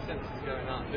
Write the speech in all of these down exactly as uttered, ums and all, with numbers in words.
sense of going on.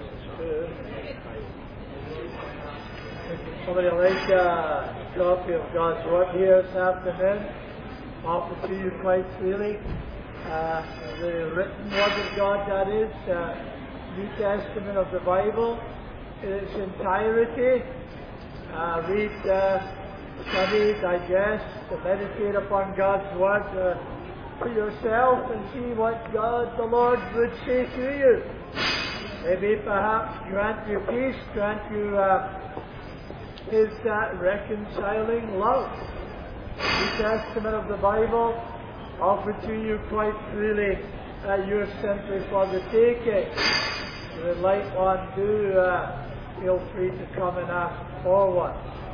Somebody like a copy of God's Word here this afternoon, offered to you quite freely. Uh, the written Word of God, that is, uh, New Testament of the Bible in its entirety. Uh, read, uh, study, digest, meditate upon God's Word uh, for yourself and see what God the Lord would say to you. Maybe perhaps grant you peace, grant you uh, His uh, reconciling love. New Testament of the Bible offered to you quite freely. Uh, you're simply for the taking. If you would like one, do uh, feel free to come and ask for one.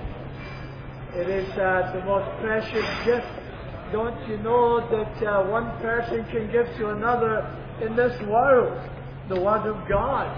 It is uh, the most precious gift. Don't you know that uh, one person can give to another in this world the Word of God,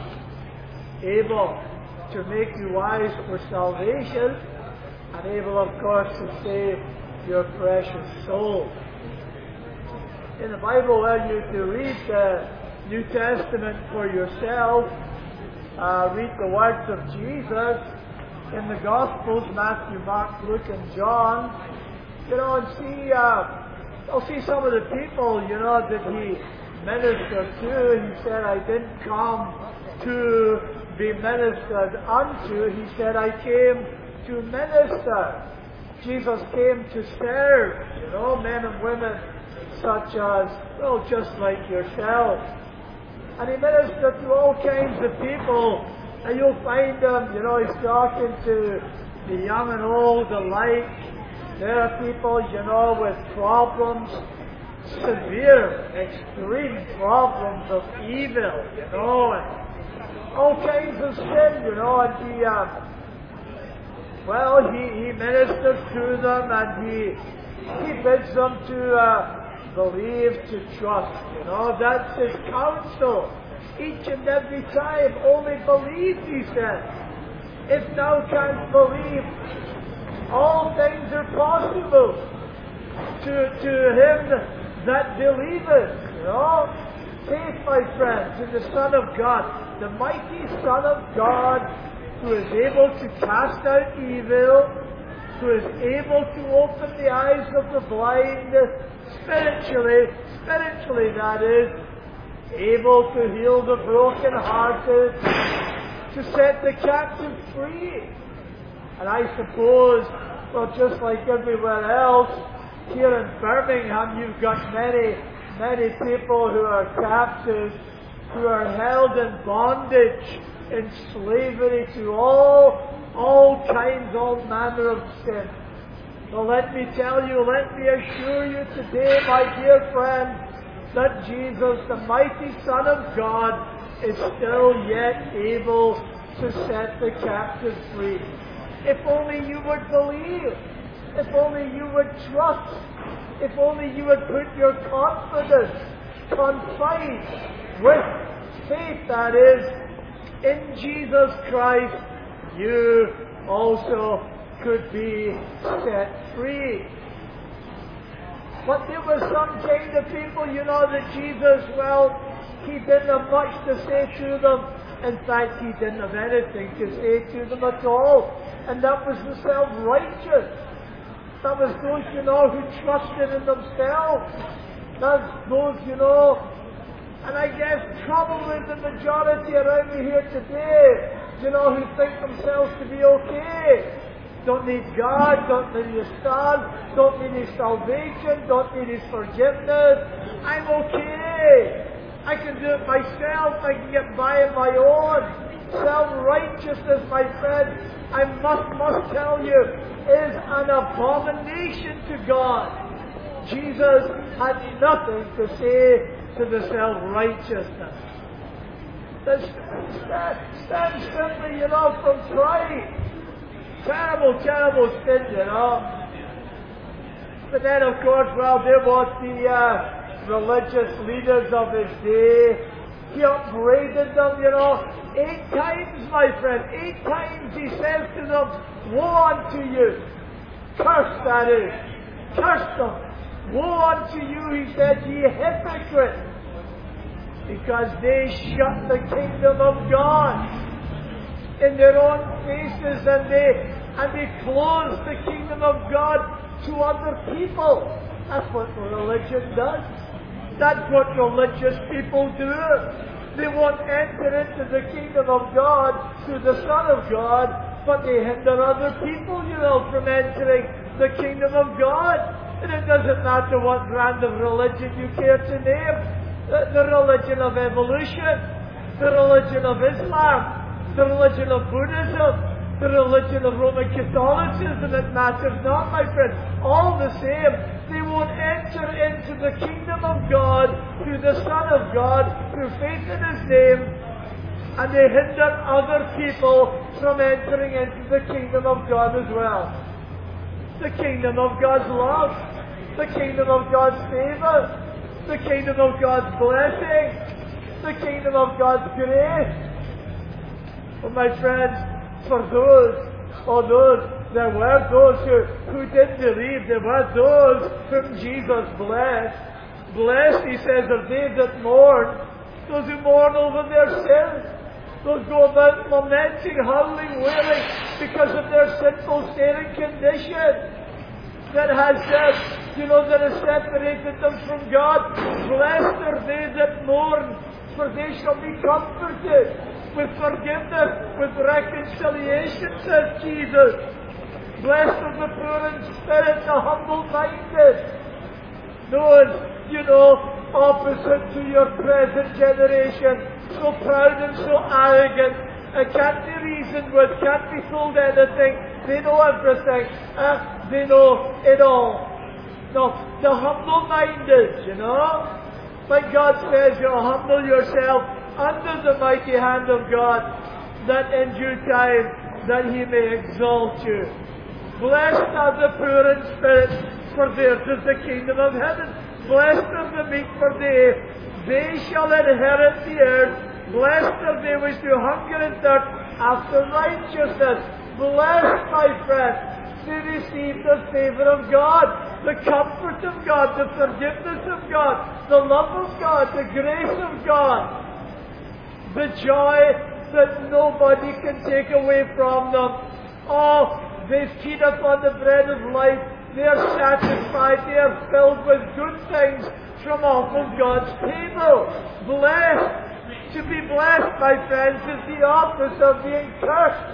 able to make you wise for salvation, and able, of course, to save your precious soul. In the Bible, where you to read the New Testament for yourself, uh, read the words of Jesus in the Gospels, Matthew, Mark, Luke, and John, you know, and see, uh, you'll see some of the people, you know, that He ministered to. He said, I didn't come to be ministered unto. He said, I came to minister. Jesus came to serve, you know, men and women such as, well, just like yourself. And He ministered to all kinds of people. And you'll find them, you know, He's talking to the young and old alike. There are people, you know, with problems, severe, extreme problems of evil, you know, and all kinds of sin, you know, and He, uh, well, he, he ministers to them, and He, he bids them to uh, believe, to trust, you know, that's His counsel. Each and every time, only believe, He said. If thou canst believe, all things are possible to, to him that believeth. You know? Faith, my friends, in the Son of God, the mighty Son of God, who is able to cast out evil, who is able to open the eyes of the blind, spiritually, spiritually that is, able to heal the broken-hearted, to set the captive free. And I suppose, well, just like everywhere else, here in Birmingham, you've got many, many people who are captives, who are held in bondage, in slavery to all, all kinds, all manner of sin. So let me tell you, let me assure you today, my dear friend, that Jesus, the mighty Son of God, is still yet able to set the captive free. If only you would believe, if only you would trust, if only you would put your confidence, confide with faith, that is, in Jesus Christ, you also could be set free. But there were some kind of people, you know, that Jesus, well, He didn't have much to say to them. In fact, He didn't have anything to say to them at all. And that was the self-righteous. That was those, you know, who trusted in themselves. That's those, you know, and I guess probably the majority around me here today, you know, who think themselves to be okay. Don't need God, don't need His Son, don't need His salvation, don't need His forgiveness. I'm okay. I can do it myself. I can get by on my own. Self-righteousness, my friend, I must, must tell you, is an abomination to God. Jesus had nothing to say to the self-righteousness. Stand, stand simply, you know, from pride. Terrible, terrible sin, you know. But then, of course, well, there was the uh, religious leaders of his day. He upbraided them, you know, eight times, my friend. Eight times he says to them, woe unto you. Curse, that is. Curse them. Woe unto you, he said, ye hypocrites. because they shut the kingdom of God in their own faces, and they and they close the kingdom of God to other people. That's what religion does. That's what religious people do. They won't enter into the kingdom of God through the Son of God, but they hinder other people, you know, from entering the kingdom of God. And it doesn't matter what brand of religion you care to name. The, the religion of evolution, the religion of Islam, the religion of Buddhism, the religion of Roman Catholicism, it matters not, my friends. All the same, they won't enter into the kingdom of God through the Son of God, through faith in His name, and they hinder other people from entering into the kingdom of God as well. The kingdom of God's love, the kingdom of God's favor, the kingdom of God's blessing, the kingdom of God's grace. Well, my friends, for those, or those, there were those who, who didn't believe, there were those whom Jesus blessed. Blessed, He says, are they that mourn, those who mourn over their sins, those who go about lamenting, howling, wailing, because of their sinful state and condition, that has, uh, you know, that has separated them from God. Blessed are they that mourn, for they shall be comforted. With forgiveness, with reconciliation, says Jesus. Blessed are the poor in spirit, the humble-minded. Those, you know, opposite to your present generation, so proud and so arrogant, uh, can't be reasoned with, can't be told anything. They know everything. Uh, they know it all. No, the humble-minded, you know. Like God says, you know, humble yourself under the mighty hand of God, that in due time that He may exalt you. Blessed are the poor in spirit, for theirs is the kingdom of heaven. Blessed are the meek, for they, they shall inherit the earth. Blessed are they which do hunger and thirst after righteousness. Blessed, my friend, they receive the favor of God, the comfort of God, the forgiveness of God, the love of God, the grace of God. The joy that nobody can take away from them. Oh, they feed upon the bread of life. They are satisfied. They are filled with good things from off of God's table. Blessed. To be blessed, my friends, is the opposite of being cursed.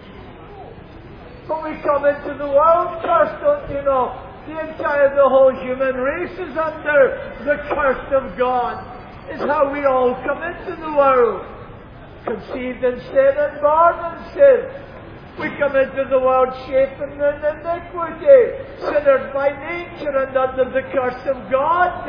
When we come into the world cursed, don't you know? The entire, the whole human race is under the curse of God. Is how we all come into the world. Conceived in sin and born in sin. We come into the world shapen in iniquity, sinners by nature and under the curse of God.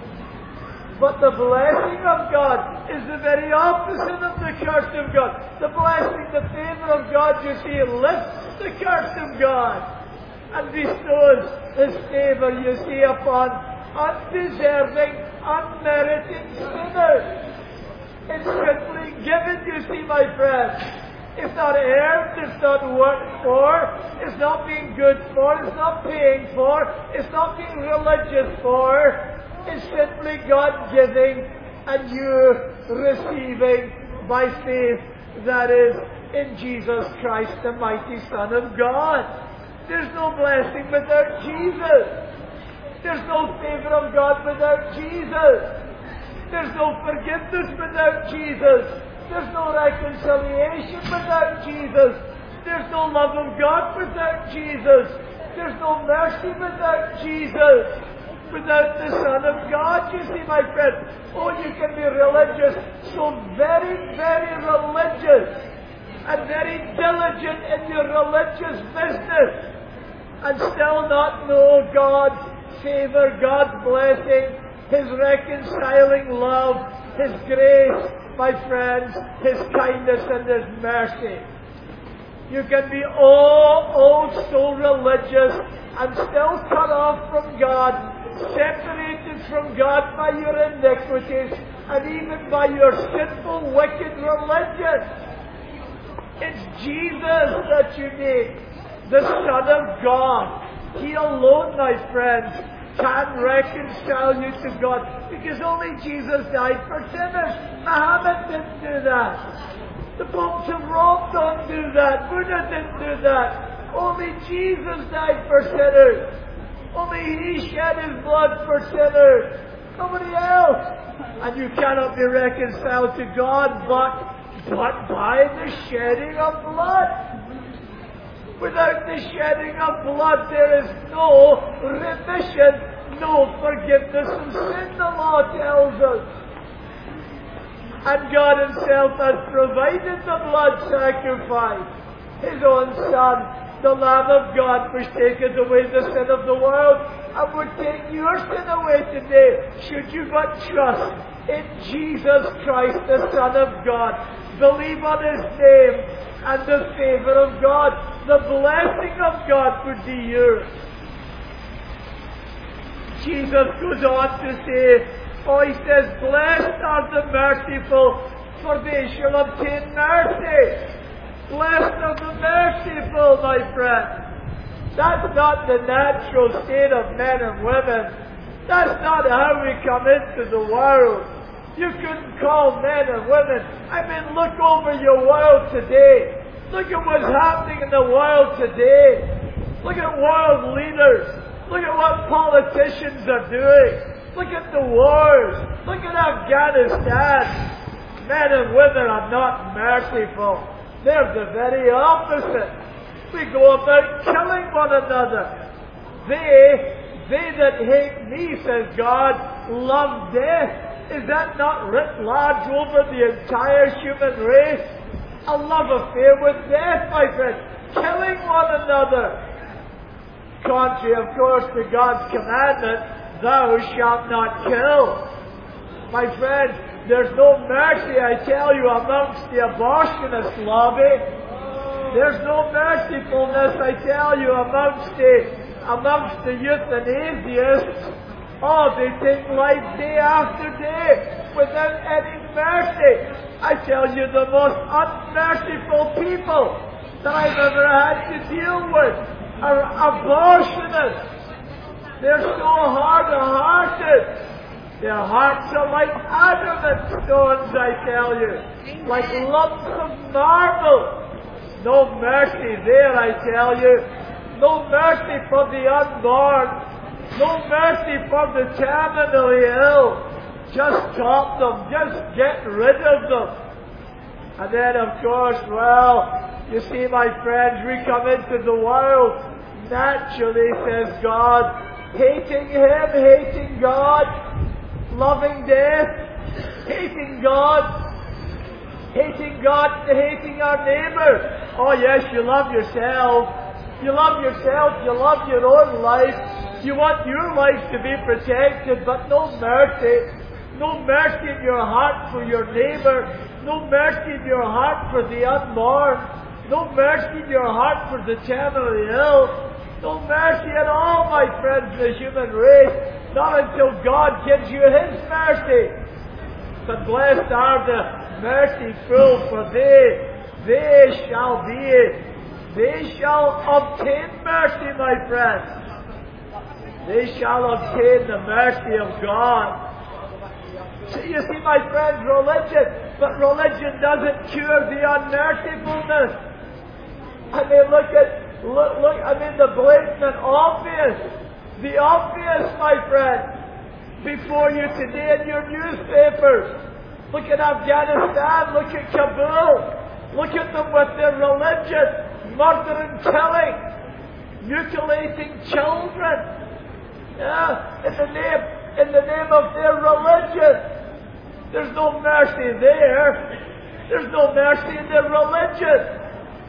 But the blessing of God is the very opposite of the curse of God. The blessing, the favor of God, you see, lifts the curse of God and bestows His favor, you see, upon undeserving, unmerited sinners. It's simply given, you see, my friends. It's not earned, it's not worked for, it's not being good for, it's not paying for, it's not being religious for. It's simply God giving and you receiving by faith, that is, in Jesus Christ, the mighty Son of God. There's no blessing without Jesus. There's no favor of God without Jesus. There's no forgiveness without Jesus. There's no reconciliation without Jesus. There's no love of God without Jesus. There's no mercy without Jesus. Without the Son of God, you see, my friend. Oh, you can be religious, so very, very religious, and very diligent in your religious business, and still not know God's favor, God's blessing, His reconciling love, His grace, my friends, His kindness and His mercy. You can be oh, oh, so religious and still cut off from God, separated from God by your iniquities and even by your sinful, wicked religion. It's Jesus that you need, the Son of God. He alone, my friends, can reconcile you to God, because only Jesus died for sinners. Muhammad didn't do that. The popes of Rome don't do that. Buddha didn't do that. Only Jesus died for sinners. Only He shed His blood for sinners. Nobody else. And you cannot be reconciled to God but, but by the shedding of blood. Without the shedding of blood, there is no remission, no forgiveness of sin, the law tells us. And God Himself has provided the blood sacrifice. His own Son, the Lamb of God, which taketh away the sin of the world, and would take your sin away today, should you but trust in Jesus Christ, the Son of God. Believe on His name, and the favour of God, the blessing of God would be yours. Jesus goes on to say, oh, He says, blessed are the merciful, for they shall obtain mercy. Blessed are the merciful, my friend. That's not the natural state of men and women. That's not how we come into the world. You couldn't call men and women. I mean, look over your world today. Look at what's happening in the world today. Look at world leaders. Look at what politicians are doing. Look at the wars. Look at Afghanistan. Men and women are not merciful. They're the very opposite. We go about killing one another. They, they that hate me, says God, love death. Is that not writ large over the entire human race? A love affair with death, my friend. Killing one another. Contrary, of course, to God's commandment, thou shalt not kill. My friend, there's no mercy, I tell you, amongst the abortionist lobby. There's no mercifulness, I tell you, amongst the, amongst the euthanasiasts. Oh, they take life day after day without any mercy. I tell you, the most unmerciful people that I've ever had to deal with are abortionists. They're so hard-hearted. Their hearts are like adamant stones, I tell you, like lumps of marble. No mercy there, I tell you. No mercy for the unborn. No mercy for the terminally ill. Just stop them. Just get rid of them. And then, of course, well, you see, my friends, we come into the world naturally, says God, hating Him, hating God, loving death, hating God, hating God, hating our neighbor. Oh, yes, you love yourself. You love yourself. You love your own life. You want your life to be protected, but no mercy. No mercy in your heart for your neighbor. No mercy in your heart for the unborn. No mercy in your heart for the terminally ill. No mercy at all, my friends, the human race. Not until God gives you His mercy. But blessed are the merciful, for they, they shall be, they shall obtain mercy, my friends. They shall obtain the mercy of God. So you see, my friends, religion, but religion doesn't cure the unmercifulness. I mean, look at, look, look, I mean, the blatant and obvious, the obvious, my friend, before you today in your newspapers. Look at Afghanistan, look at Kabul, look at them with their religion, murder and killing, mutilating children. Yeah, in the name, in the name of their religion. There's no mercy there. There's no mercy in their religion.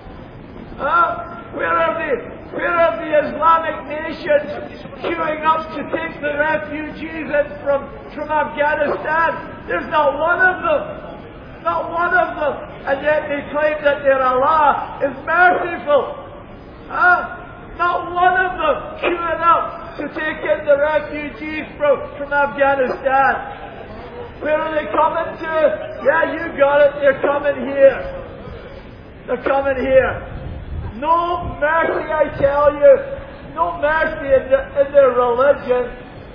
Huh? Where are the, where are the Islamic nations queuing up to take the refugees in from, from Afghanistan? There's not one of them. Not one of them. And yet they claim that their Allah is merciful. Huh? Not one of them queuing up to take in the refugees from, from Afghanistan. Where are they coming to? Yeah, you got it. They're coming here. They're coming here. No mercy, I tell you. No mercy in, the, in their religion.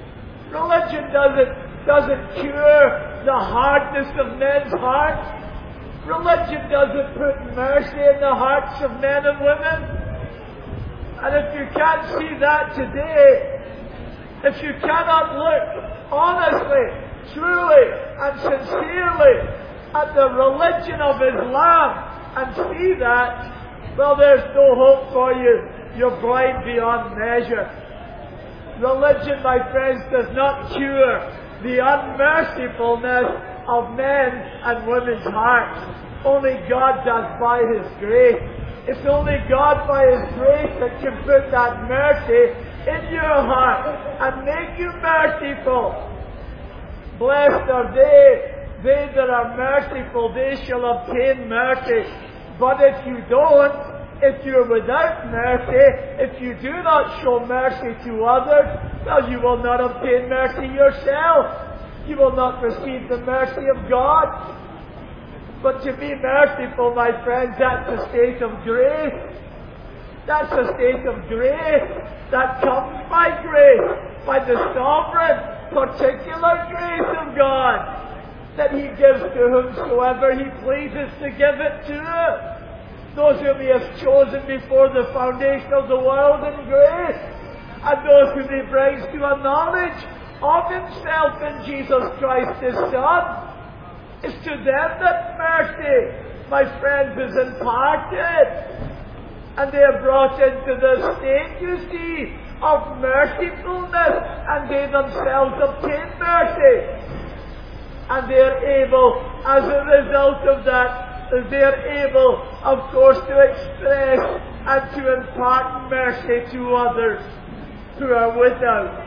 Religion doesn't, doesn't cure the hardness of men's hearts. Religion doesn't put mercy in the hearts of men and women. And if you can't see that today, if you cannot look honestly, truly, and sincerely at the religion of Islam and see that, well, there's no hope for you. You're blind beyond measure. Religion, my friends, does not cure the unmercifulness of men and women's hearts. Only God does by His grace. It's only God by His grace that can put that mercy in your heart and make you merciful. Blessed are they, they that are merciful, they shall obtain mercy. But if you don't, if you're without mercy, if you do not show mercy to others, well, you will not obtain mercy yourself. You will not receive the mercy of God. But to be merciful, my friends, that's a state of grace. That's a state of grace that comes by grace, by the sovereign, particular grace of God, that He gives to whomsoever He pleases to give it to. Those whom He has chosen before the foundation of the world in grace, and those whom He brings to a knowledge of Himself in Jesus Christ His Son. It's to them that mercy, my friends, is imparted. And they are brought into the state, you see, of mercifulness, and they themselves obtain mercy. And they are able, as a result of that, they are able, of course, to express and to impart mercy to others who are without.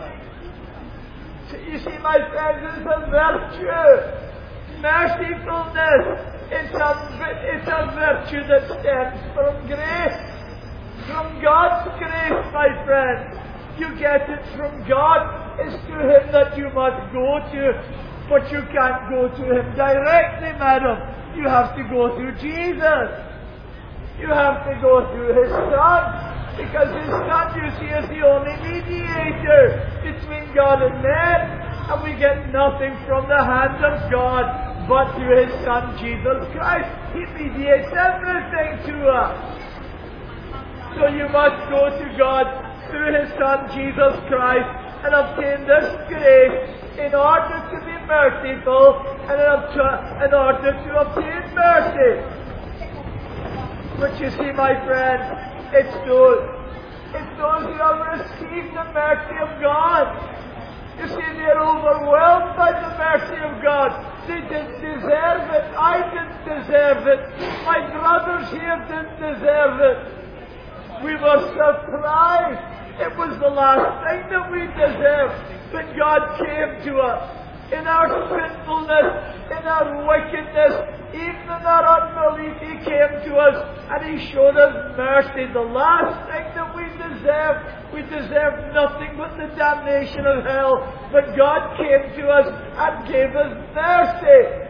So you see, my friends, it's a virtue. Mercifulness, it's a, it's a virtue that stems from grace. From God's grace, my friend. You get it from God. It's to Him that you must go to. But you can't go to Him directly, madam. You have to go through Jesus. You have to go through His Son. Because His Son, you see, is the only mediator between God and men. And we get nothing from the hand of God but through His Son, Jesus Christ. He mediates everything to us. So you must go to God through His Son, Jesus Christ, and obtain this grace in order to be merciful and in order to obtain mercy. But you see, my friend, it's those, it's those who have received the mercy of God. You see, they're overwhelmed by the mercy of God. They didn't deserve it. I didn't deserve it. My brothers here didn't deserve it. We were surprised. It was the last thing that we deserved. But God came to us in our sinfulness, in our wickedness, even in our unbelief. He came to us and He showed us mercy. The last thing that we deserved, we deserved nothing but the damnation of hell. But God came to us and gave us mercy.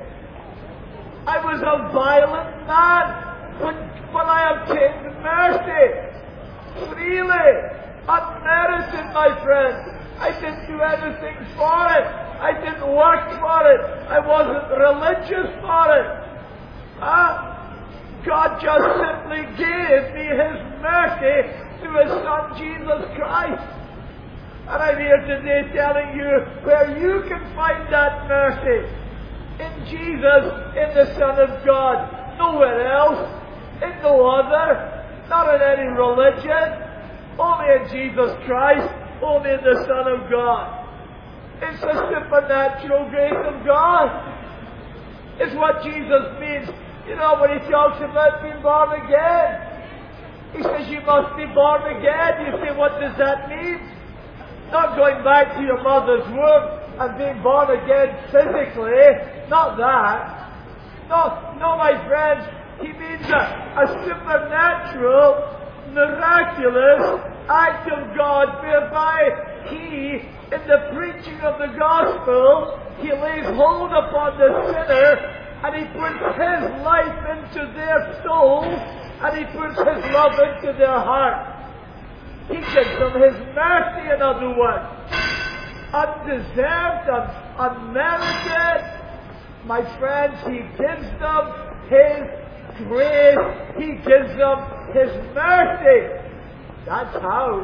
I was a violent man, but, but I obtained mercy. Freely, unmerited, my friend. I didn't do anything for it. I didn't work for it. I wasn't religious for it. Huh? God just simply gave me His mercy through His Son, Jesus Christ. And I'm here today telling you where you can find that mercy. In Jesus, in the Son of God. Nowhere else. In no other. Not in any religion. Only in Jesus Christ. Only in the Son of God. It's the supernatural grace of God. It's what Jesus means. You know, when He talks about being born again. He says you must be born again. You say, what does that mean? Not going back to your mother's womb and being born again physically. Not that. No, no, my friends. He means a, a supernatural, miraculous act of God whereby He, in the preaching of the gospel, He lays hold upon the sinner and He puts His life into their soul and He puts His love into their heart. He gives them His mercy, in other words. undeserved, un- unmerited. My friends, He gives them His grace. He gives them His mercy. That's how.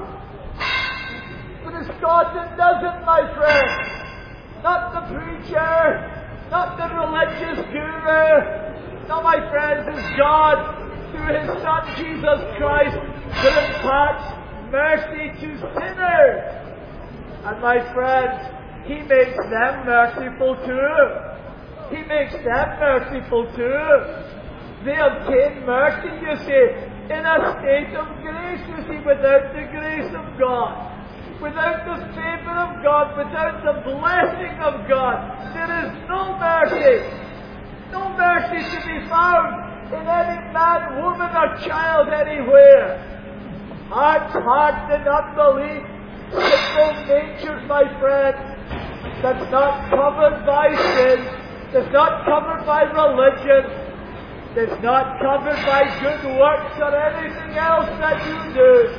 But it's God that does it, my friend. Not the preacher, not the religious guru. No, my friends, it's God through His Son Jesus Christ that imparts mercy to sinners. And my friends, He makes them merciful too. He makes them merciful too. They obtain mercy, you see, in a state of grace, you see, without the grace of God. Without the favor of God, without the blessing of God, there is no mercy. No mercy to be found in any man, woman, or child anywhere. Hearts hardened in unbelief, sinful natures, my friend, that's not covered by sin, that's not covered by religion, that's not covered by good works or anything else that you do.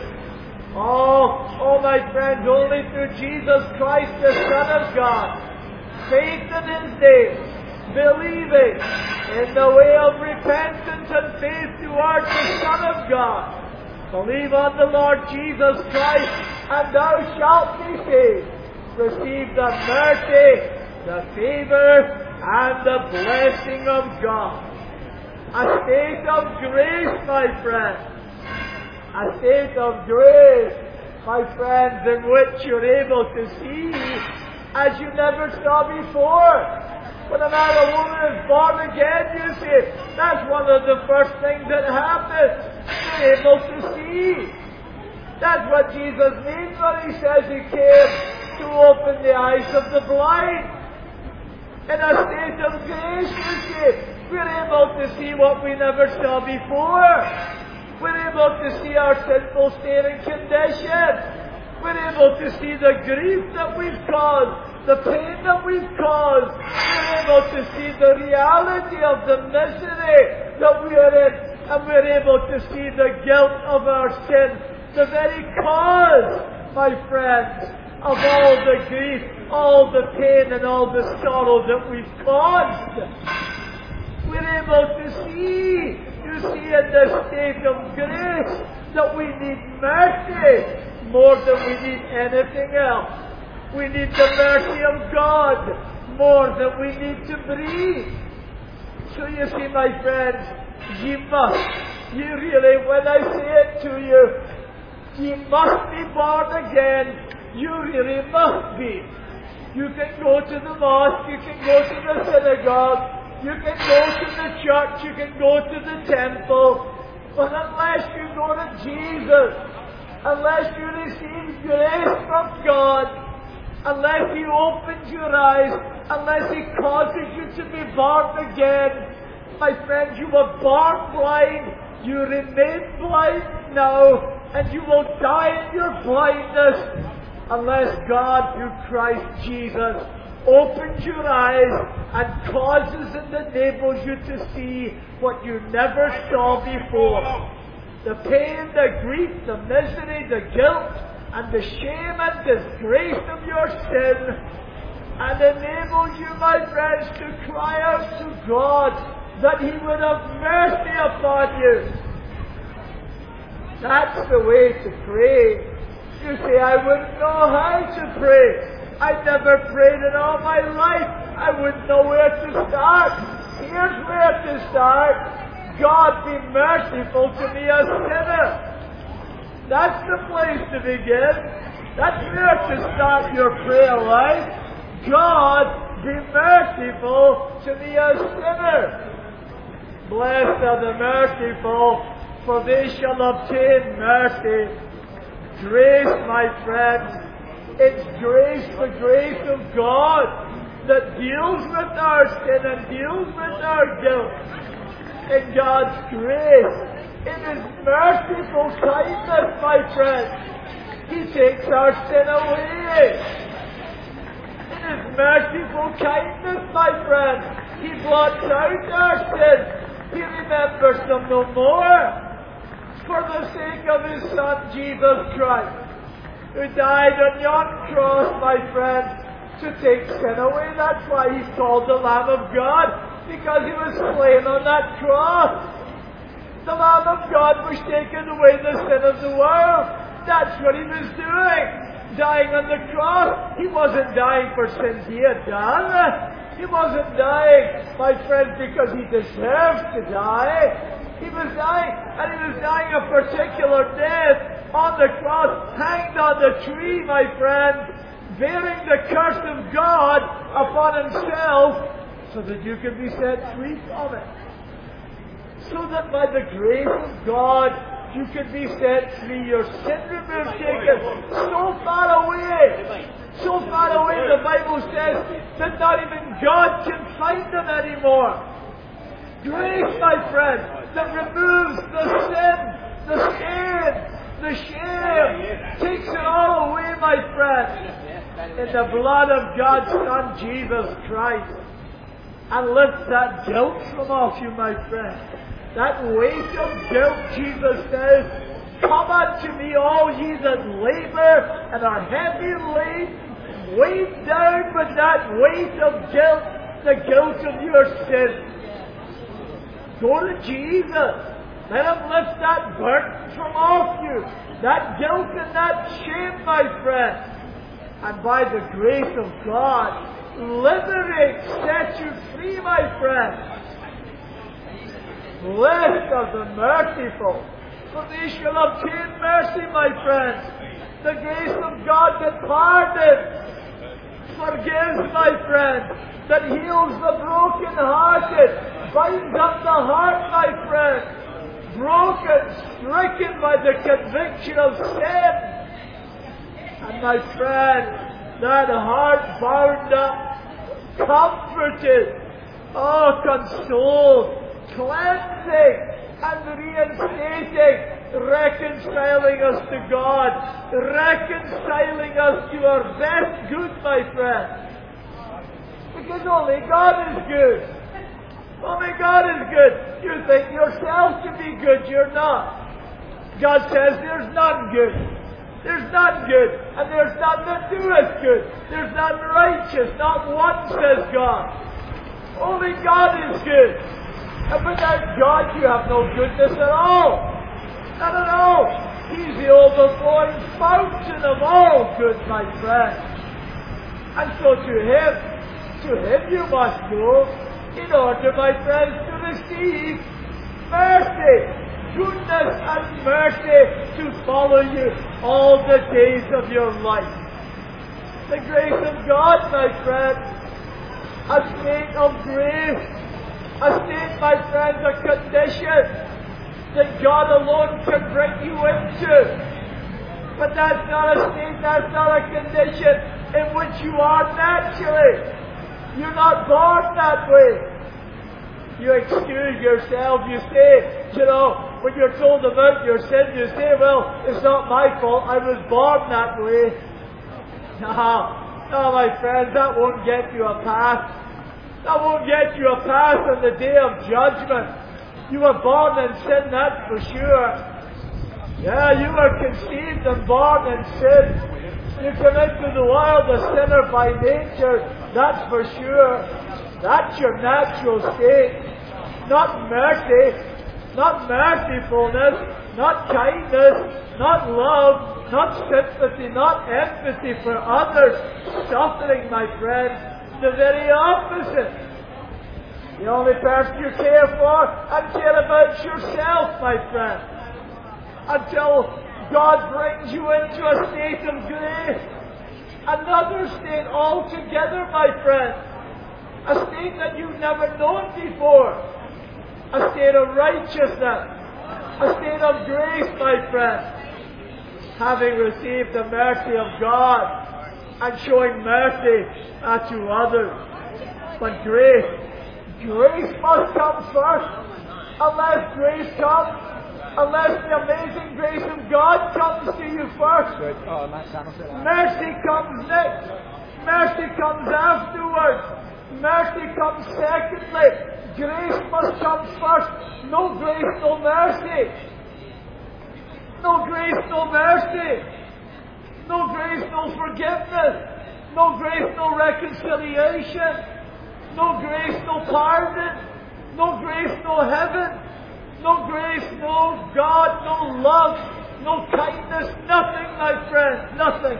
Oh, oh my friends, only through Jesus Christ, the Son of God, faith in His name, believing in the way of repentance and faith towards the Son of God. Believe on the Lord Jesus Christ, and thou shalt be saved. Receive the mercy, the favor, and the blessing of God. A state of grace, my friend. A state of grace, my friends, in which you're able to see as you never saw before. When a man or woman is born again, you see, that's one of the first things that happens. You're able to see. That's what Jesus means when He says He came to open the eyes of the blind. In a state of grace, you see, we're able to see what we never saw before. We're able to see our sinful state and condition. We're able to see the grief that we've caused, the pain that we've caused. We're able to see the reality of the misery that we are in. And we're able to see the guilt of our sin, the very cause, my friends, of all the grief, all the pain, and all the sorrow that we've caused. We're able to see, you see, in the state of grace, that we need mercy more than we need anything else. We need the mercy of God more than we need to breathe. So you see, my friends, you must, you really, when I say it to you, you must be born again. You really must be. You can go to the mosque, you can go to the synagogue, you can go to the church, you can go to the temple, but unless you go to Jesus, unless you receive grace from God, unless He opens your eyes, unless He causes you to be born again, my friends, you were born blind, you remain blind now, and you will die in your blindness, unless God, through Christ Jesus, opens your eyes and causes and enables you to see what you never saw before. The pain, the grief, the misery, the guilt, and the shame and disgrace of your sin, and enables you, my friends, to cry out to God that He would have mercy upon you. That's the way to pray. You say, I wouldn't know how to pray. I never prayed in all my life. I wouldn't know where to start. Here's where to start. God, be merciful to me, a sinner. That's the place to begin. That's where to start your prayer life. God, be merciful to me, a sinner. Blessed are the merciful, for they shall obtain mercy. Grace, my friends, it's grace, the grace of God, that deals with our sin and deals with our guilt. In God's grace, in His merciful kindness, my friends, He takes our sin away. In His merciful kindness, my friends, He blots out our sins. He remembers them no more, for the sake of His Son, Jesus Christ. who died on yon cross, my friend, to take sin away. That's why he's called the Lamb of God, because he was slain on that cross. The Lamb of God was taking away the sin of the world. That's what he was doing. Dying on the cross. He wasn't dying for sins he had done. He wasn't dying, my friends, because he deserved to die. He was dying, and he was dying a particular death on the cross, hanged on the tree, my friend, bearing the curse of God upon himself, so that you can be set free from it. So that by the grace of God, you can be set free, your sin removed, taken so far away, so far away, the Bible says, that not even God can find them anymore. Grace, my friend, that removes the sin, the sin, the shame, takes it all away, my friend, in the blood of God's Son, Jesus Christ, and lifts that guilt from off you, my friend. That weight of guilt, Jesus says, come unto me, all ye that labor and are heavy laden, weighed down with that weight of guilt, the guilt of your sin. Go to Jesus. Let him lift that burden from off you, that guilt and that shame, my friend. And by the grace of God, liberate, set you free, my friend. Blessed are the merciful, for they shall obtain mercy, my friends. The grace of God that pardons, forgives, my friend, that heals the broken-hearted, binds up the heart, my friend, broken, stricken by the conviction of sin. And my friend, that heart bound up, comforted, oh, consoled, cleansing and reinstating, reconciling us to God, reconciling us to our best good, my friend. Because only God is good. Only God is good. You think yourself to be good, you're not. God says there's none good. There's none good, and there's none that doeth good. There's none righteous, not one, says God. Only God is good. And without God, you have no goodness at all. Not at all. He's the overflowing fountain of all good, my friend. And so to Him, to Him you must go in order, my friends, to receive mercy, goodness and mercy to follow you all the days of your life. The grace of God, my friend, a state of grace, a state, my friends, a condition that God alone can bring you into. But that's not a state, that's not a condition in which you are naturally. You're not born that way. You excuse yourself, you say, you know, when you're told about your sin, you say, well, it's not my fault, I was born that way. No, no, my friends, that won't get you a pass. That won't get you a pass on the day of judgment. You were born in sin, that's for sure. Yeah, you were conceived and born in sin. You come into the world a sinner by nature, that's for sure. That's your natural state. Not mercy, not mercifulness, not kindness, not love, not sympathy, not empathy for others. Suffering, my friend. The very opposite. The only person you care for and care about yourself, my friend. Until God brings you into a state of grace. Another state altogether, my friend. A state that you've never known before. A state of righteousness. A state of grace, my friend. Having received the mercy of God and showing mercy uh, to others. But grace, grace must come first. Unless grace comes, unless the amazing grace of God comes to you first, mercy comes next. Mercy comes afterwards. Mercy comes secondly. Grace must come first. No grace, no mercy. No grace, no mercy. No grace, no forgiveness. No grace, no reconciliation. No grace, no pardon. No grace, no heaven. No grace, no God, no love, no kindness. Nothing, my friend, nothing.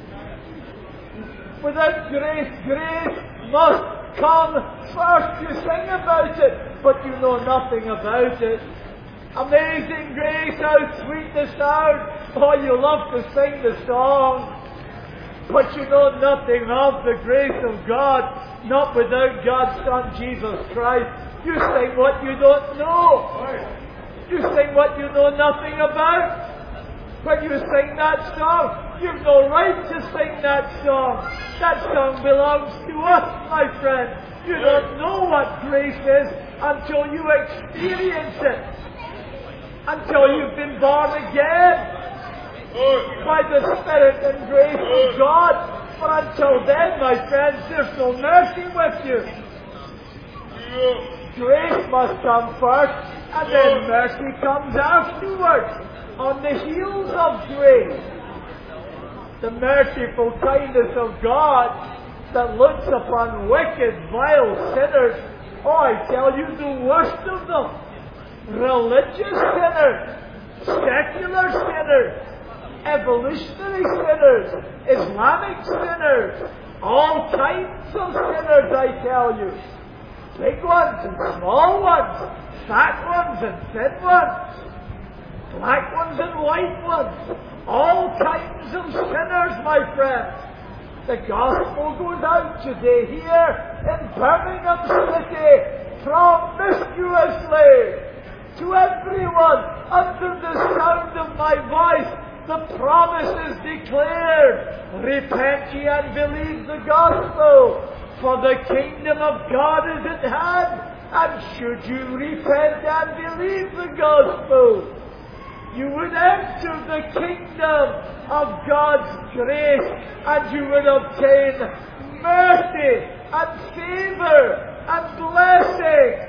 Without grace, grace must come first. You sing about it, but you know nothing about it. Amazing grace, how sweet the sound. Oh, you love to sing the song, but you know nothing of the grace of God, not without God's Son, Jesus Christ. You sing what you don't know. You sing what you know nothing about. When you sing that song, you've no right to sing that song. That song belongs to us, my friend. You don't know what grace is until you experience it. Until you've been born again by the Spirit and grace of God. But until then, my friends, there's no mercy with you. Grace must come first, and then mercy comes afterwards, on the heels of grace. The merciful kindness of God that looks upon wicked, vile sinners. Oh, I tell you, the worst of them. Religious sinners, secular sinners, evolutionary sinners, Islamic sinners, all kinds of sinners, I tell you. Big ones and small ones, fat ones and thin ones, black ones and white ones, all kinds of sinners, my friends. The gospel goes out today here in Birmingham City promiscuously to everyone under the sound of my voice. The promise is declared. Repent ye and believe the gospel, for the kingdom of God is at hand. And should you repent and believe the gospel, you would enter the kingdom of God's grace, and you would obtain mercy and favor and blessing.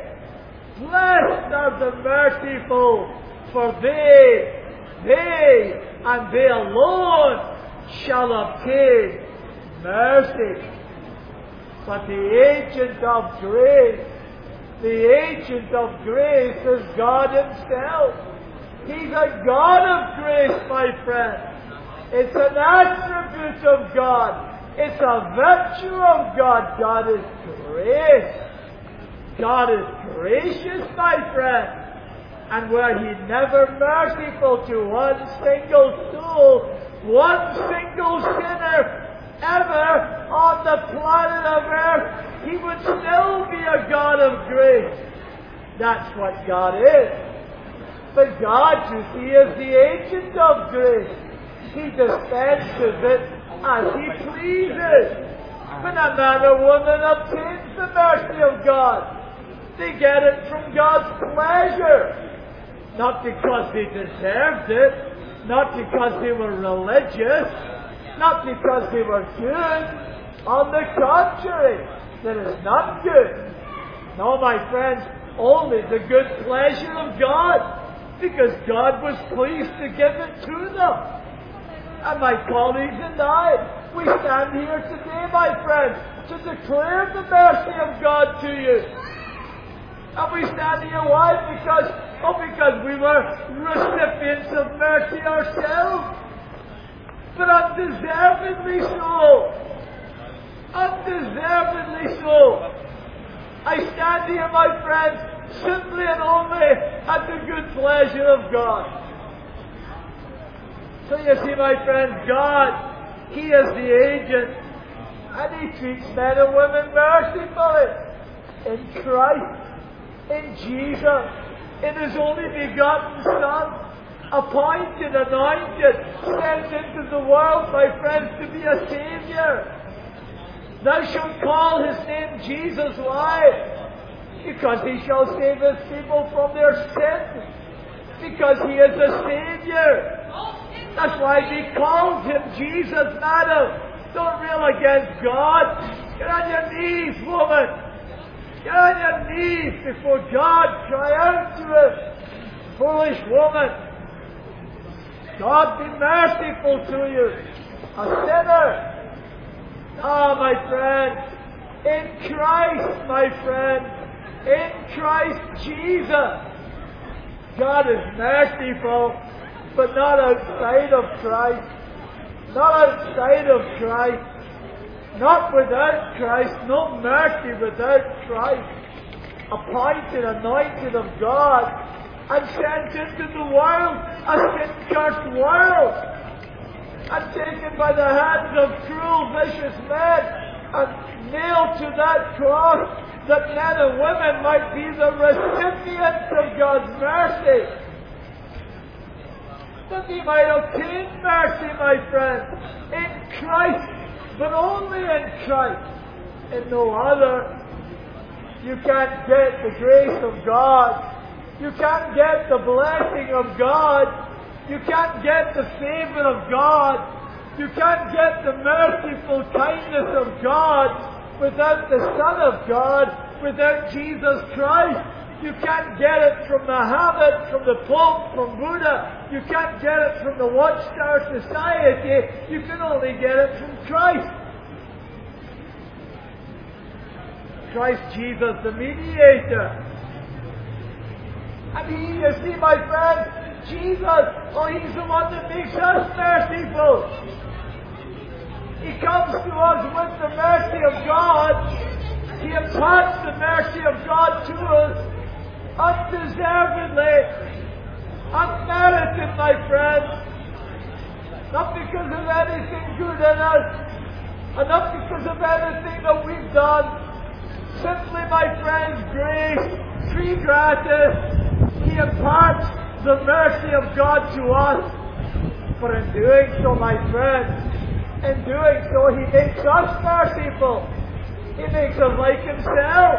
Blessed are the merciful, for they, they, and they alone shall obtain mercy. But the agent of grace, the agent of grace is God Himself. He's a God of grace, my friend. It's an attribute of God. It's a virtue of God. God is grace. God is gracious, my friend. And were He never merciful to one single soul, one single sinner ever on the planet of earth, He would still be a God of grace. That's what God is. But God, you see, is the agent of grace. He dispenses it as He pleases. When a man or woman obtains the mercy of God, they get it from God's pleasure. Not because they deserved it, not because they were religious, not because they were good. On the contrary, that is not good. No, my friends, only the good pleasure of God, because God was pleased to give it to them. And my colleagues and I, we stand here today, my friends, to declare the mercy of God to you. And we stand here, why? Because, oh, because we were recipients of mercy ourselves. But undeservedly so. Undeservedly so. I stand here, my friends, simply and only at the good pleasure of God. So you see, my friends, God, He is the agent, and He treats men and women mercifully in Christ, in Jesus, in His only begotten Son, appointed, anointed, sent into the world, my friends, to be a Savior. Thou shalt call His name Jesus. Why? Because He shall save His people from their sins. Because He is a Savior. That's why they called Him Jesus, madam. Don't rail against God. Get on your knees, woman. Get on your knees before God. Cry out to Him. Foolish woman. God be merciful to you. a sinner. Ah, my friend, in Christ, my friend, in Christ Jesus, God is merciful, but not outside of Christ. Not outside of Christ. Not without Christ. No mercy without Christ. Appointed, anointed of God, and sent into the world, a sin-cursed world, and taken by the hands of cruel, vicious men, and nailed to that cross, that men and women might be the recipients of God's mercy. That he might obtain mercy, my friend, in Christ, but only in Christ, in no other. You can't get the grace of God. You can't get the blessing of God. You can't get the favor of God. You can't get the merciful kindness of God without the Son of God, without Jesus Christ. You can't get it from the habit, from the Pope, from Buddha. You can't get it from the Watchtower Society. You can only get it from Christ. Christ Jesus, the mediator. And he, you see, my friend, Jesus, oh, he's the one that makes us merciful. He comes to us with the mercy of God. He imparts the mercy of God to us undeservedly, unmerited, my friend. Not because of anything good in us, and not because of anything that we've done. Simply, my friends, grace, free gratis. He imparts the mercy of God to us. But in doing so, my friends, in doing so, He makes us merciful. He makes us like Himself.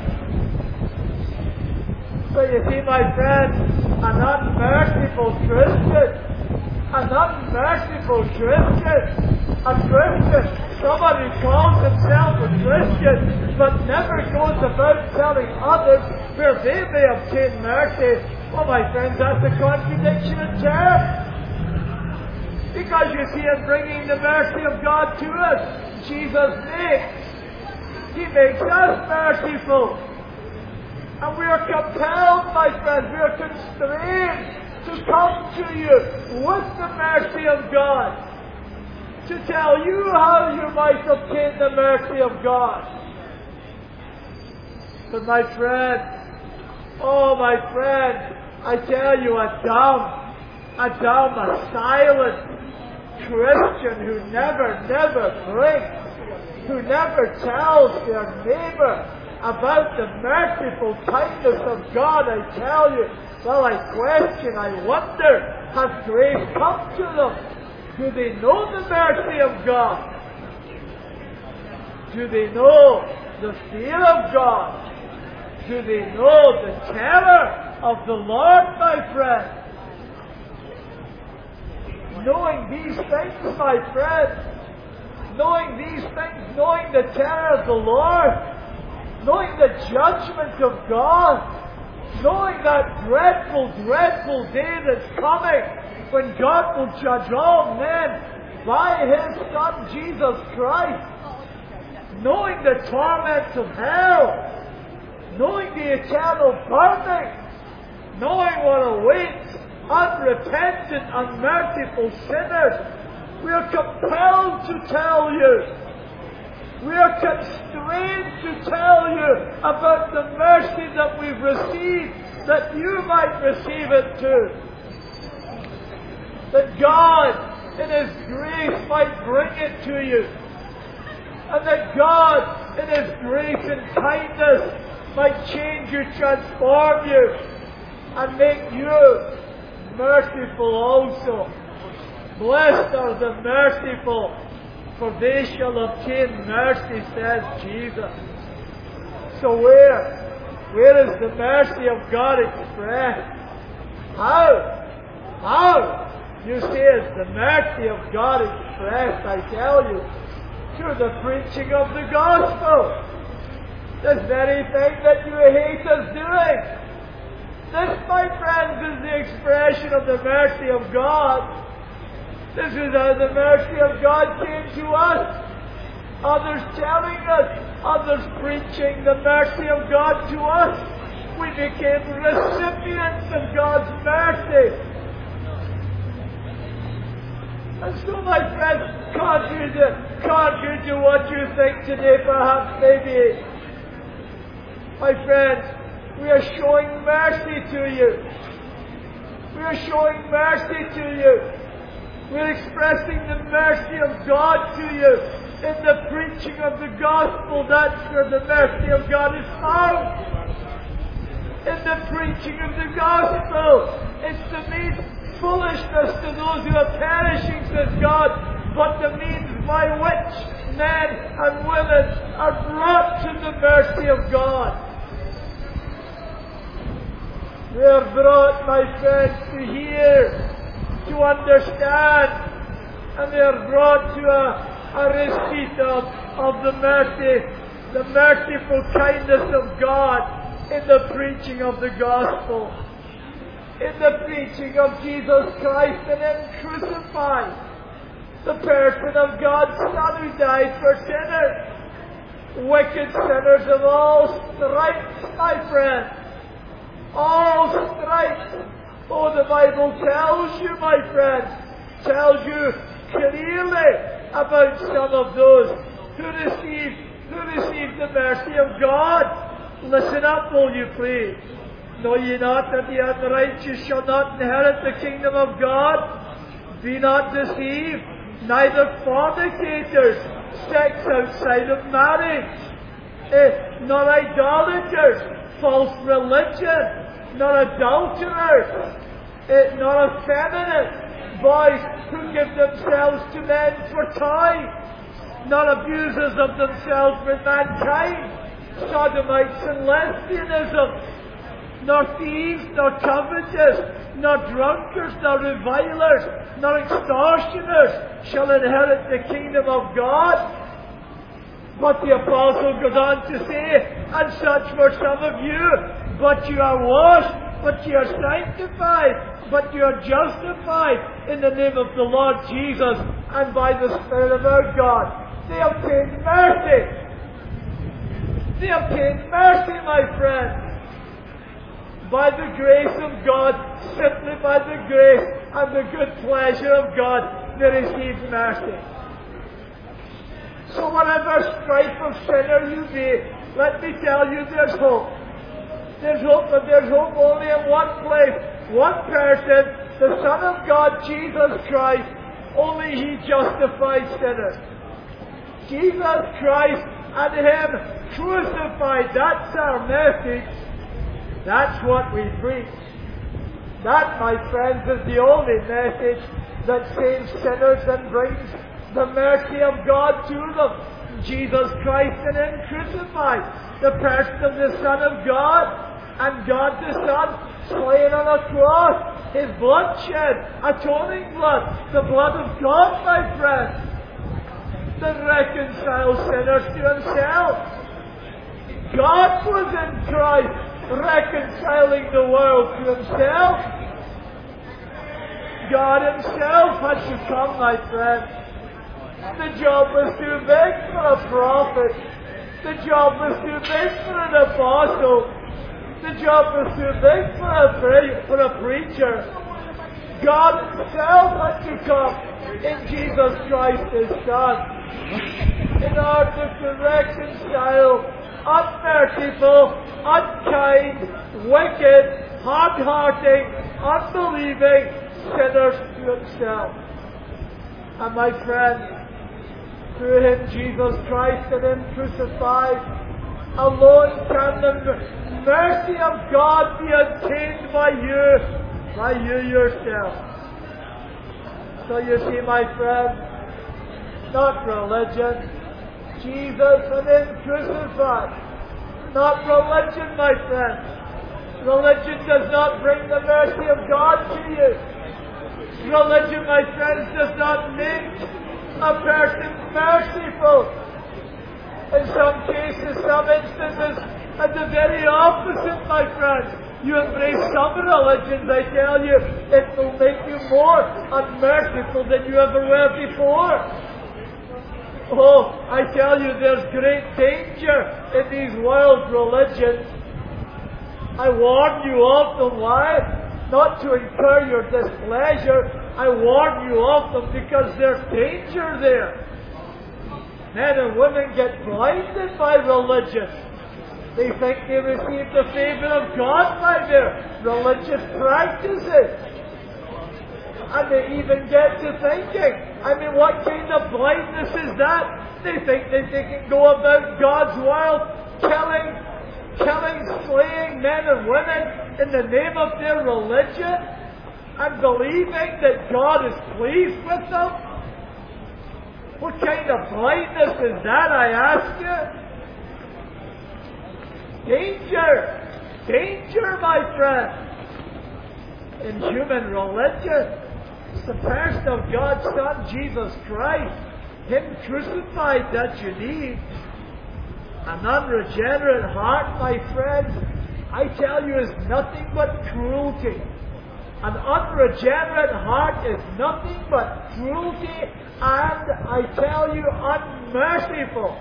So you see, my friends, an unmerciful Christian, an unmerciful Christian, a Christian, somebody who calls himself a Christian, but never goes about telling others where they may obtain mercy. Well, my friends, that's a contradiction in terms. Because you see, in bringing the mercy of God to us, Jesus makes. He makes us merciful. And we are compelled, my friends, we are constrained to come to you with the mercy of God, to tell you how you might obtain the mercy of God. But my friend, oh my friend, I tell you, a dumb, a dumb, a silent Christian who never, never drinks, who never tells their neighbor about the merciful kindness of God, I tell you, well, I question, I wonder, has grace come to them? Do they know the mercy of God? Do they know the fear of God? Do they know the terror of the Lord, my friend? Knowing these things, my friend, knowing these things, knowing the terror of the Lord, knowing the judgment of God, knowing that dreadful, dreadful day that's coming when God will judge all men by His Son Jesus Christ, knowing the torments of hell, knowing the eternal burning, knowing what awaits unrepentant, unmerciful sinners, we are compelled to tell you, we are constrained to tell you about the mercy that we've received, that you might receive it too. That God, in His grace, might bring it to you. And that God, in His grace and kindness, might change you, transform you, and make you merciful also. Blessed are the merciful, for they shall obtain mercy, says Jesus. So where? Where is the mercy of God expressed? How? How? You see, is the mercy of God expressed, I tell you, through the preaching of the gospel. This very thing that you hate us doing. This, my friends, is the expression of the mercy of God. This is how the mercy of God came to us. Others telling us, others preaching the mercy of God to us. We became recipients of God's mercy. And so, my friends, contrary to, contrary to what you think today, perhaps, maybe, my friends, we are showing mercy to you. We are showing mercy to you. We're expressing the mercy of God to you in the preaching of the gospel. That's where the mercy of God is found. In the preaching of the gospel. It's the means foolishness to those who are perishing, says God, but the means by which men and women are brought to the mercy of God. They are brought, my friends, to hear, to understand, and they are brought to a, a receipt of, of the mercy, the merciful kindness of God in the preaching of the gospel. In the preaching of Jesus Christ and Him crucified, the person of God's Son who died for sinners, wicked sinners of all stripes, my friend, all stripes. Oh, the Bible tells you, my friends, tells you clearly about some of those who received, who received the mercy of God. Listen up, will you please? Know ye not that the unrighteous shall not inherit the kingdom of God? Be not deceived, neither fornicators, sex outside of marriage, eh, nor idolaters, false religion, nor adulterers, eh, nor effeminate, boys who give themselves to men for toys, nor abusers of themselves with mankind, sodomites and lesbianism, nor thieves, nor covetous, nor drunkards, nor revilers, nor extortioners shall inherit the kingdom of God. But the apostle goes on to say, and such were some of you, but you are washed, but you are sanctified, but you are justified in the name of the Lord Jesus and by the Spirit of our God. They obtained mercy. They obtained mercy, my friend. By the grace of God, simply by the grace and the good pleasure of God, they received mercy. So whatever strife of sinner you be, let me tell you there's hope. There's hope, but there's hope only in one place, one person, the Son of God, Jesus Christ. Only He justifies sinners. Jesus Christ and Him crucified. That's our message. That's what we preach. That, my friends, is the only message that saves sinners and brings the mercy of God to them. Jesus Christ and Him crucified. The person of the Son of God and God the Son slain on a cross. His blood shed, atoning blood, the blood of God, my friends, that reconciles sinners to Himself. God was in Christ, reconciling the world to Himself. God Himself had to come, my friend. The job was too big for a prophet. The job was too big for an apostle. The job was too big for a, pre- for a preacher. God Himself had to come in Jesus Christ, His Son, in order to reconcile unmerciful, unkind, wicked, hard-hearted, unbelieving sinners to Himself. And my friend, through Him, Jesus Christ, and Him crucified, alone can the mercy of God be obtained by you, by you yourself. So you see, my friend, not religion, Jesus and Him crucified. Not religion, my friend. Religion does not bring the mercy of God to you. Religion, my friends, does not make a person merciful. In some cases, some instances, and the very opposite, my friends. You embrace some religions, I tell you, it will make you more unmerciful than you ever were before. Oh, I tell you, there's great danger in these world religions. I warn you of them. Why? Not to incur your displeasure. I warn you of them because there's danger there. Men and women get blinded by religion. They think they receive the favor of God by their religious practices. And they even get to thinking, I mean, what kind of blindness is that? They think that they can go about God's world killing, killing, slaying men and women in the name of their religion and believing that God is pleased with them. What kind of blindness is that, I ask you? Danger! Danger, my friend! In human religion, it's the person of God's Son, Jesus Christ, Him crucified that you need. An unregenerate heart, my friends, I tell you, is nothing but cruelty. An unregenerate heart is nothing but cruelty and, I tell you, unmerciful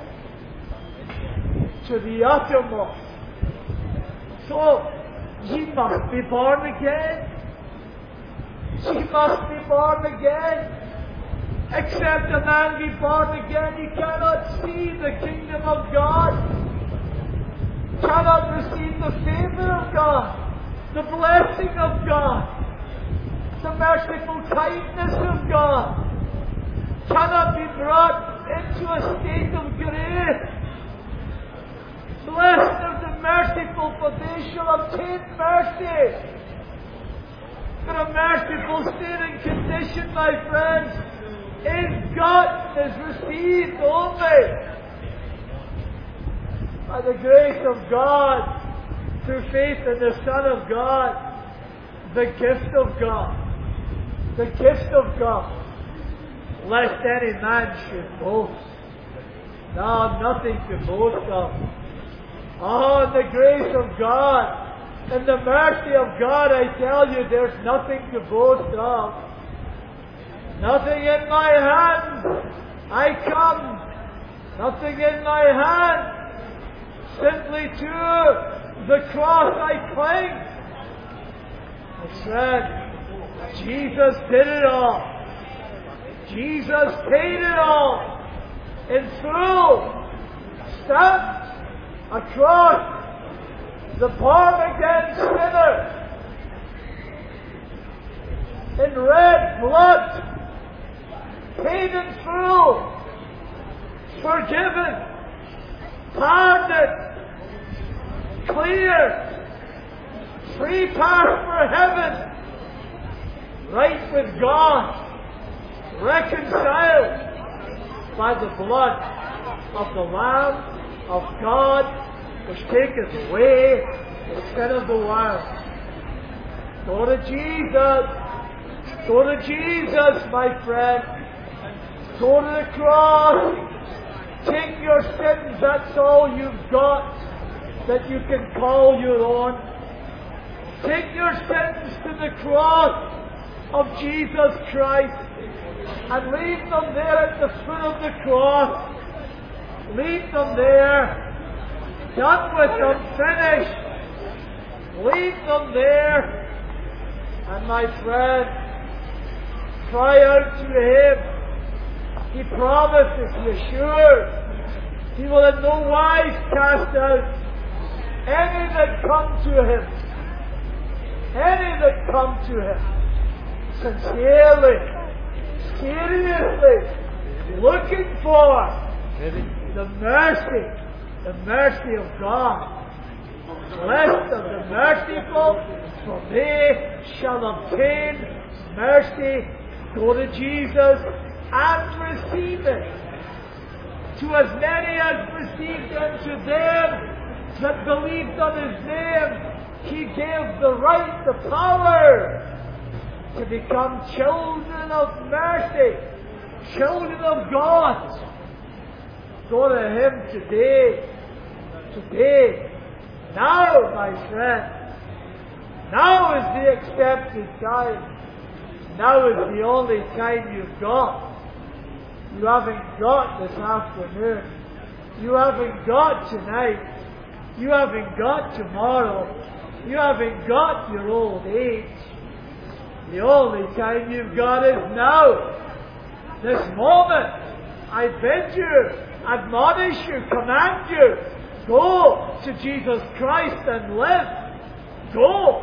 to the uttermost. So, ye must be born again. Ye must be born again. Except a man be born again, he cannot see the kingdom of God. Cannot receive the favor of God, the blessing of God, the merciful kindness of God. Cannot be brought into a state of grace. Blessed are the merciful, for they shall obtain mercy. But a merciful state and condition, my friends, is God, is received only by the grace of God, through faith in the Son of God, the gift of God, the gift of God, lest any man should boast. No, nothing to boast of. Oh, in the grace of God, in the mercy of God, I tell you, there's nothing to boast of. Nothing in my hand. I come. Nothing in my hand. Simply to the cross I cling. I said, Jesus did it all. Jesus paid it all in full. Stamped across the born-again sinner in red blood, paid in full, forgiven, pardoned, cleared, free pass for heaven, right with God, reconciled by the blood of the Lamb of God, which taketh away the sin of the world. Go to Jesus. Go to Jesus, my friend. Go to the cross. Take your sins. That's all you've got that you can call your own. Take your sins to the cross of Jesus Christ and leave them there at the foot of the cross. Leave them there. Done with them. Finished. Leave them there. And my friend, cry out to Him. He promises, He assures, He will in no wise cast out any that come to Him. Any that come to Him. Sincerely, seriously, looking for the mercy, the mercy of God. Blessed are the merciful, for they shall obtain mercy. Go to Jesus and receive it. To as many as received unto them that believed on His name, He gave the right, the power to become children of mercy, children of God. Go to Him today, today, now, my friend. Now is the accepted time. Now is the only time you've got. You haven't got this afternoon. You haven't got tonight. You haven't got tomorrow. You haven't got your old age. The only time you've got is now. This moment. I bid you, admonish you, command you, go to Jesus Christ and live. Go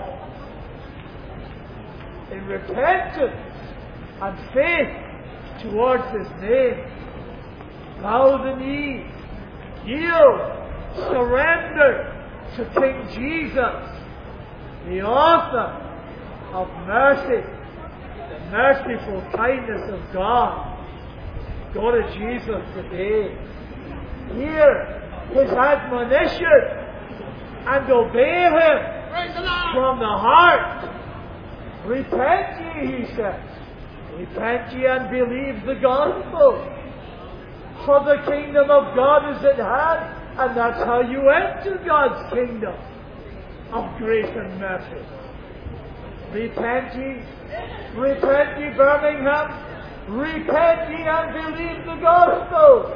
in repentance and faith towards His name. Bow the knee, yield, surrender to King Jesus, the author of mercy, the merciful kindness of God. Go to Jesus today. Hear His admonition and obey Him from the heart. Repent ye, He says. Repent ye and believe the gospel. For the kingdom of God is at hand, and that's how you enter God's kingdom of grace and mercy. Repent ye. Repent ye, Birmingham. Repent ye and believe the gospel.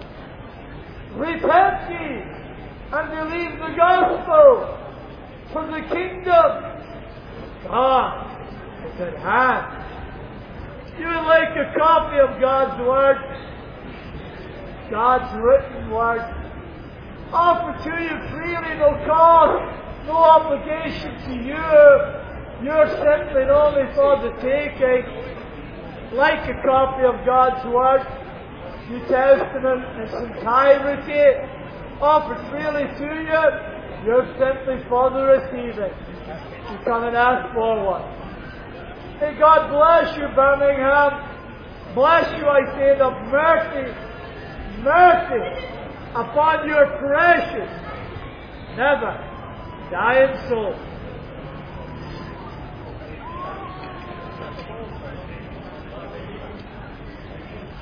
Repent ye and believe the gospel. For the kingdom God is at hand. You would like a copy of God's Word, God's written Word, offered to you freely, no cost, no obligation to you. You're simply and only for the taking. Like a copy of God's Word, New Testament in its entirety, offered freely to you, you're simply for the receiving. You come and ask for one. May God bless you, Birmingham. Bless you, I say, the mercy, mercy upon your precious, never dying soul.